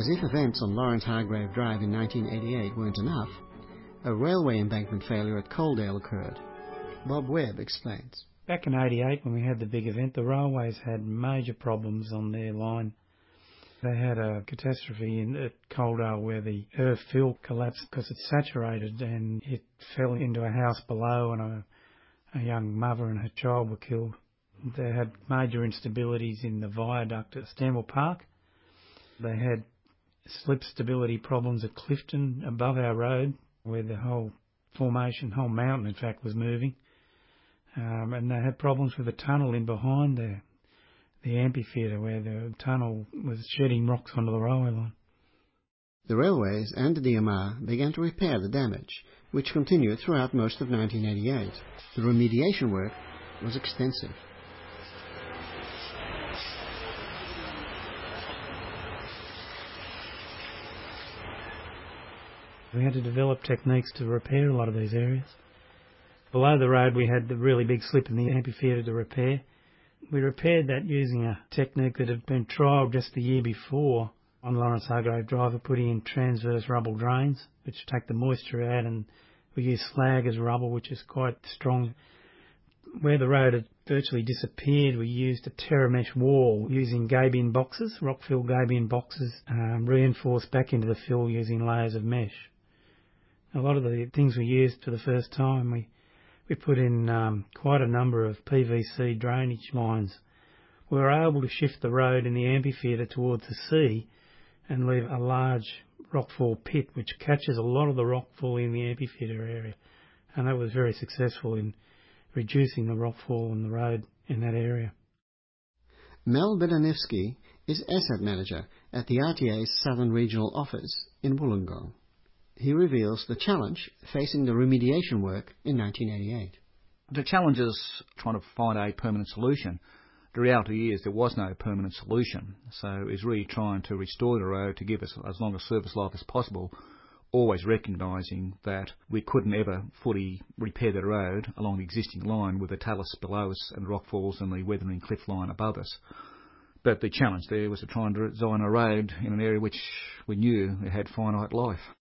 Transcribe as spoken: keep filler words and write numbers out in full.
As if events on Lawrence Hargrave Drive in nineteen eighty-eight weren't enough, a railway embankment failure at Coaldale occurred. Bob Webb explains. Back in eighty-eight, when we had the big event, the railways had major problems on their line. They had a catastrophe in, at Coaldale where the earth fill collapsed because it saturated and it fell into a house below, and a, a young mother and her child were killed. They had major instabilities in the viaduct at Stanwell Park. They had slip stability problems at Clifton above our road, where the whole formation, whole mountain in fact, was moving. Um, and they had problems with the tunnel in behind there, the amphitheatre, where the tunnel was shedding rocks onto the railway line. The railways and the D M R began to repair the damage, which continued throughout most of nineteen eighty-eight. The remediation work was extensive. We had to develop techniques to repair a lot of these areas. Below the road we had the really big slip in the amphitheatre to repair. We repaired that using a technique that had been trialled just the year before on Lawrence Hargrave Drive, of putting in transverse rubble drains, which take the moisture out, and we use slag as rubble, which is quite strong. Where the road had virtually disappeared, we used a terra mesh wall using gabion boxes, rock-fill gabion boxes, um, reinforced back into the fill using layers of mesh. A lot of the things we used for the first time, we, we put in um, quite a number of P V C drainage lines. We were able to shift the road in the amphitheatre towards the sea and leave a large rockfall pit which catches a lot of the rockfall in the amphitheatre area. And that was very successful in reducing the rockfall on the road in that area. Mel Bedanivsky is asset manager at the R T A's Southern Regional Office in Wollongong. He reveals the challenge facing the remediation work in nineteen eighty-eight. The challenge is trying to find a permanent solution. The reality is there was no permanent solution, so it's really trying to restore the road to give us as long a service life as possible, always recognising that we couldn't ever fully repair the road along the existing line with the talus below us and rockfalls and the weathering cliff line above us. But the challenge there was to try and design a road in an area which we knew it had finite life.